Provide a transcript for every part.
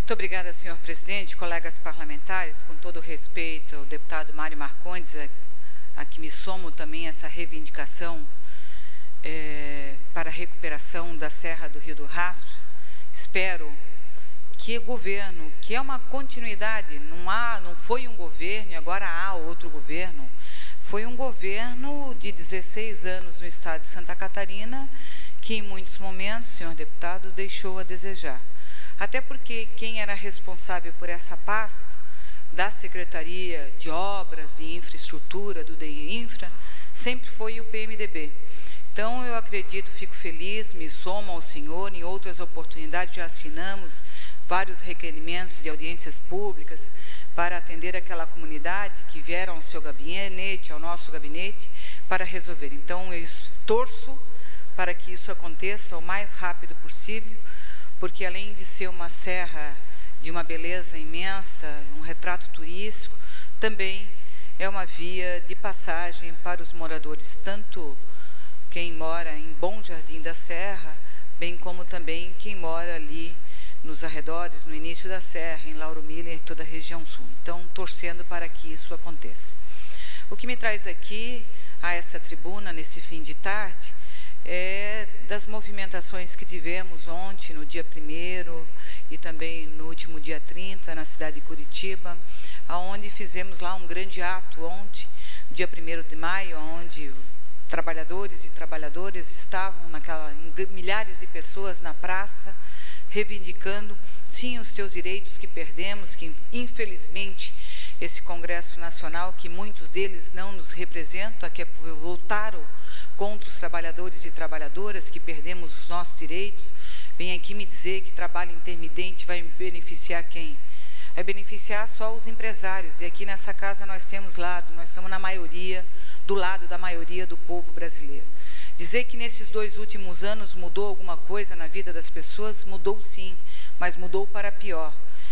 Muito obrigada, senhor presidente, colegas parlamentares. Com todo o respeito ao deputado Mário Marcondes, a que me somo também essa reivindicação para a recuperação da Serra do Rio do Rastro. Espero que o governo, que é uma continuidade, não foi um governo e agora há outro governo, foi um governo de 16 anos no estado de Santa Catarina, que em muitos momentos, senhor deputado, deixou a desejar. Até porque quem era responsável por essa pasta da Secretaria de Obras de Infraestrutura, do DIINFRA, sempre foi o PMDB. Então, eu acredito, fico feliz, me somo ao senhor, em outras oportunidades já assinamos vários requerimentos de audiências públicas para atender aquela comunidade que vieram ao seu gabinete, ao nosso gabinete, para resolver. Então, eu torço para que isso aconteça o mais rápido possível, porque além de ser uma serra de uma beleza imensa, um retrato turístico, também é uma via de passagem para os moradores, tanto quem mora em Bom Jardim da Serra, bem como também quem mora ali nos arredores, no início da serra, em Lauro Miller e toda a região sul. Então, torcendo para que isso aconteça. O que me traz aqui, a essa tribuna, nesse fim de tarde, é das movimentações que tivemos ontem, no dia 1º e também no último dia 30, na cidade de Curitiba, onde fizemos lá um grande ato ontem, dia 1º de maio, onde trabalhadores e trabalhadoras estavam milhares de pessoas na praça, reivindicando, sim, os seus direitos que perdemos, que infelizmente esse Congresso Nacional, que muitos deles não nos representam, que voltaram contra os trabalhadores e trabalhadoras, que perdemos os nossos direitos, vem aqui me dizer que trabalho intermitente vai beneficiar quem? Vai beneficiar só os empresários. E aqui nessa casa nós temos nós somos na maioria, do lado da maioria do povo brasileiro. Dizer que nesses 2 últimos anos mudou alguma coisa na vida das pessoas, mudou sim, mas mudou para pior.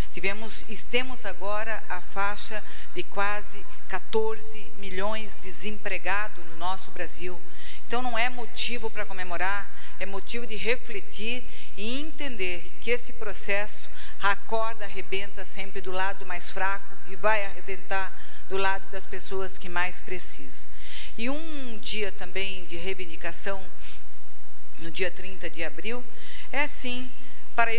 Temos agora a faixa de quase 14 milhões de desempregados no nosso Brasil. Então não é motivo para comemorar, é motivo de refletir e entender que esse processo, a corda arrebenta sempre do lado mais fraco e vai arrebentar do lado das pessoas que mais precisam. E um dia também de reivindicação, no dia 30 de abril, é sim para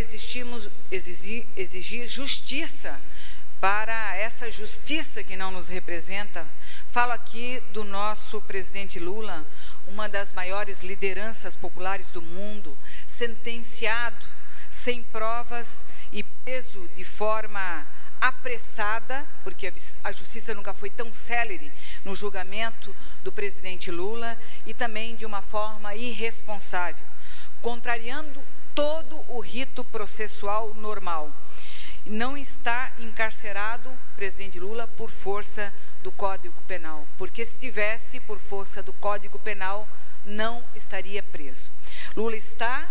exigir justiça, para essa justiça que não nos representa. Falo aqui do nosso presidente Lula, uma das maiores lideranças populares do mundo, sentenciado sem provas e preso de forma apressada, porque a justiça nunca foi tão célere no julgamento do presidente Lula, e também de uma forma irresponsável, contrariando todo o rito processual normal. Não está encarcerado o presidente Lula por força do Código Penal, porque se estivesse por força do Código Penal, não estaria preso. Lula está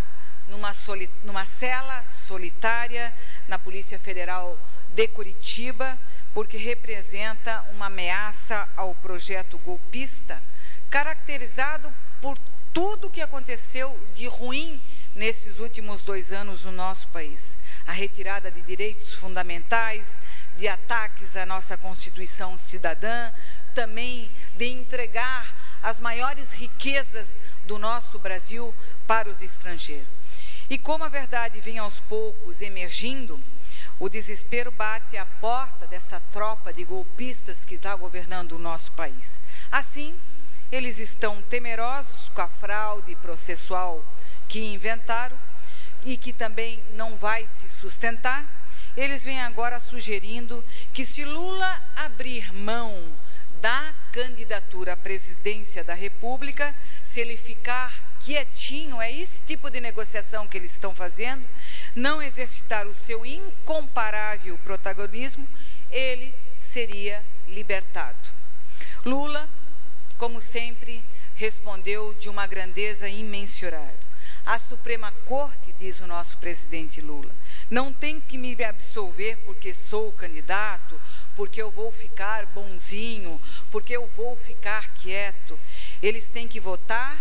numa cela solitária na Polícia Federal de Curitiba, porque representa uma ameaça ao projeto golpista, caracterizado por tudo o que aconteceu de ruim nesses últimos 2 anos no nosso país. A retirada de direitos fundamentais, de ataques à nossa Constituição cidadã, também de entregar as maiores riquezas do nosso Brasil para os estrangeiros. E como a verdade vem aos poucos emergindo, o desespero bate à porta dessa tropa de golpistas que está governando o nosso país. Assim, eles estão temerosos com a fraude processual que inventaram e que também não vai se sustentar. Eles vêm agora sugerindo que, se Lula abrir mão da candidatura à presidência da República, se ele ficar quietinho, é esse tipo de negociação que eles estão fazendo, não exercitar o seu incomparável protagonismo, ele seria libertado. Lula, como sempre, respondeu de uma grandeza imensurável. A Suprema Corte, diz o nosso presidente Lula, não tem que me absolver porque sou candidato, porque eu vou ficar bonzinho, porque eu vou ficar quieto. Eles têm que votar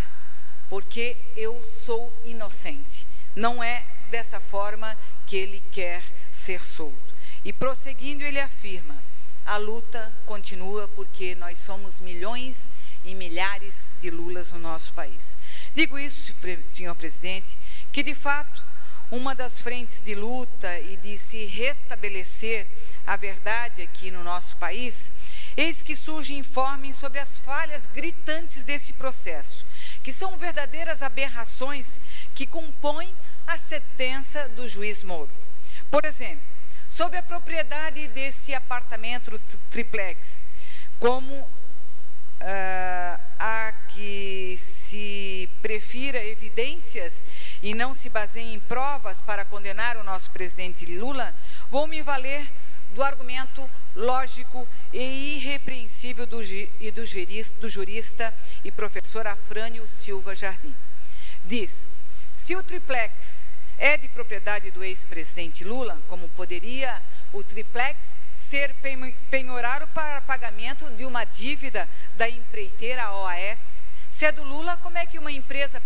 porque eu sou inocente. Não é dessa forma que ele quer ser solto. E prosseguindo, ele afirma: a luta continua porque nós somos milhões e milhares de Lulas no nosso país. Digo isso, senhor presidente, que de fato uma das frentes de luta e de se restabelecer a verdade aqui no nosso país, eis que surgem informes sobre as falhas gritantes desse processo, que são verdadeiras aberrações que compõem a sentença do juiz Moro. Por exemplo, sobre a propriedade desse apartamento triplex, como a que se prefira evidências e não se baseie em provas para condenar o nosso presidente Lula, vou me valer do argumento lógico e irrepreensível do jurista e professor Afrânio Silva Jardim. Diz: se o triplex é de propriedade do ex-presidente Lula, como poderia o triplex ser penhorado para pagamento de uma dívida da empreiteira OAS? Se é do Lula, como é que uma empresa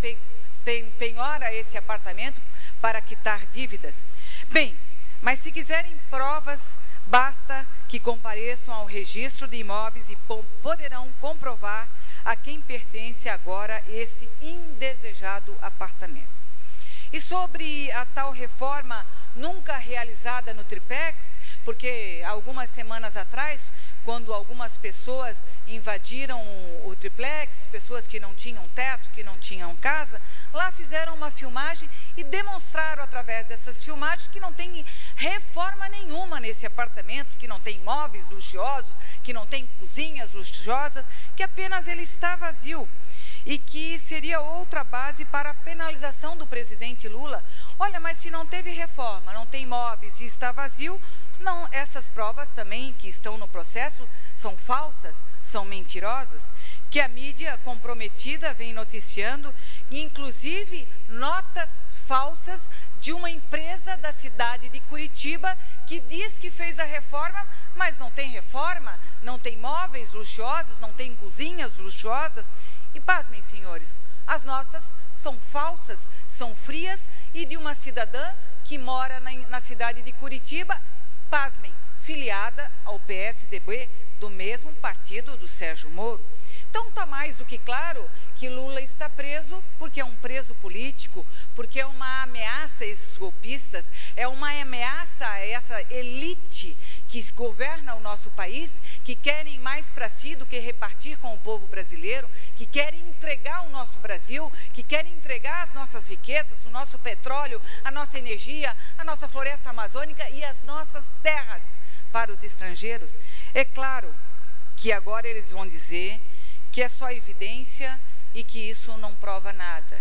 penhora esse apartamento para quitar dívidas? Bem, mas se quiserem provas, basta que compareçam ao registro de imóveis e poderão comprovar a quem pertence agora esse indesejado apartamento. E sobre a tal reforma nunca realizada no triplex, porque algumas semanas atrás, quando algumas pessoas invadiram o triplex, pessoas que não tinham teto, que não tinham casa, lá fizeram uma filmagem e demonstraram através dessas filmagens que não tem reforma nenhuma nesse apartamento, que não tem móveis luxuosos, que não tem cozinhas luxuosas, que apenas ele está vazio. E que seria outra base para a penalização do presidente Lula. Olha, mas se não teve reforma, não tem imóveis e está vazio, não, essas provas também que estão no processo são falsas, são mentirosas, que a mídia comprometida vem noticiando, inclusive notas falsas de uma empresa da cidade de Curitiba que diz que fez a reforma, mas não tem reforma, não tem móveis luxuosos, não tem cozinhas luxuosas. E pasmem, senhores, as notas são falsas, são frias e de uma cidadã que mora na cidade de Curitiba, pasmem, filiada ao PSDB do mesmo partido do Sérgio Moro. Então está mais do que claro que Lula está preso porque é um preso político, porque é uma ameaça a esses golpistas, é uma ameaça a essa elite que governa o nosso país, que querem mais para si do que repartir com o povo brasileiro, que querem entregar o nosso Brasil, que querem entregar as nossas riquezas, o nosso petróleo, a nossa energia, a nossa floresta amazônica e as nossas terras para os estrangeiros. É claro que agora eles vão dizer que é só evidência e que isso não prova nada,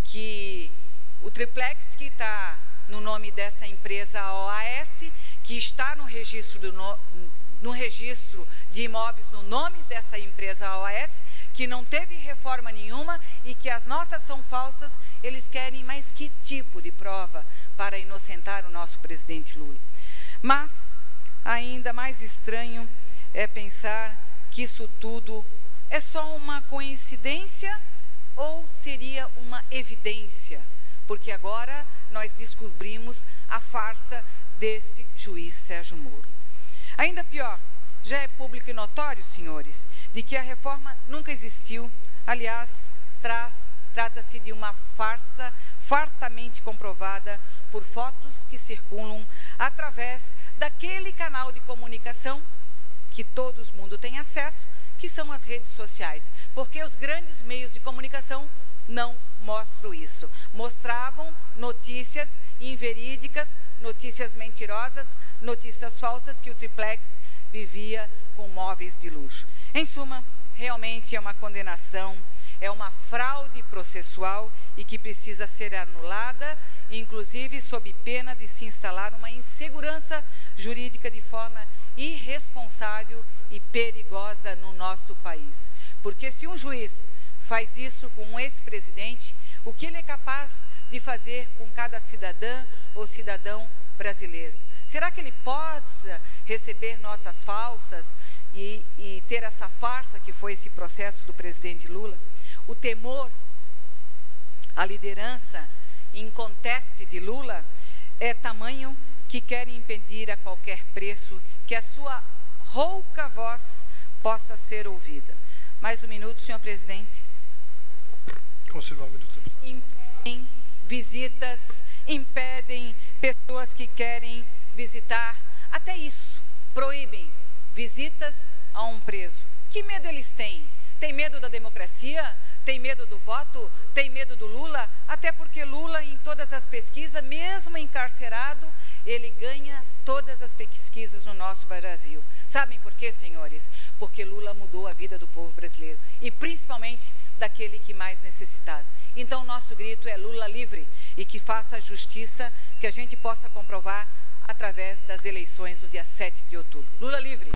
que o triplex que está no nome dessa empresa OAS, que está no registro, no registro de imóveis no nome dessa empresa OAS, que não teve reforma nenhuma e que as notas são falsas, eles querem mais que tipo de prova para inocentar o nosso presidente Lula? Mas ainda mais estranho é pensar que isso tudo é só uma coincidência ou seria uma evidência? Porque agora nós descobrimos a farsa desse juiz Sérgio Moro. Ainda pior, já é público e notório, senhores, de que a reforma nunca existiu. Aliás, trata-se de uma farsa fartamente comprovada por fotos que circulam através daquele canal de comunicação que todo mundo tem acesso, que são as redes sociais, porque os grandes meios de comunicação não mostram isso. Mostravam notícias inverídicas, notícias mentirosas, notícias falsas que o triplex vivia com móveis de luxo. Em suma, realmente é uma condenação, é uma fraude processual e que precisa ser anulada, inclusive sob pena de se instalar uma insegurança jurídica de forma irresponsável e perigosa no nosso país. Porque se um juiz faz isso com um ex-presidente, o que ele é capaz de fazer com cada cidadã ou cidadão brasileiro? Será que ele pode receber notas falsas e ter essa farsa que foi esse processo do presidente Lula? O temor, a liderança inconteste de Lula é tamanho que querem impedir a qualquer preço que a sua rouca voz possa ser ouvida. Mais um minuto, senhor presidente. Conservar um minuto, deputado. Impedem visitas, impedem pessoas que querem visitar, até isso, proíbem visitas a um preso. Que medo eles têm? Tem medo da democracia? Tem medo do voto? Tem medo do Lula? Até porque Lula, em todas as pesquisas, mesmo encarcerado, ele ganha todas as pesquisas no nosso Brasil. Sabem por quê, senhores? Porque Lula mudou a vida do povo brasileiro e principalmente daquele que mais necessitava. Então, nosso grito é Lula livre e que faça a justiça que a gente possa comprovar através das eleições no dia 7 de outubro. Lula livre!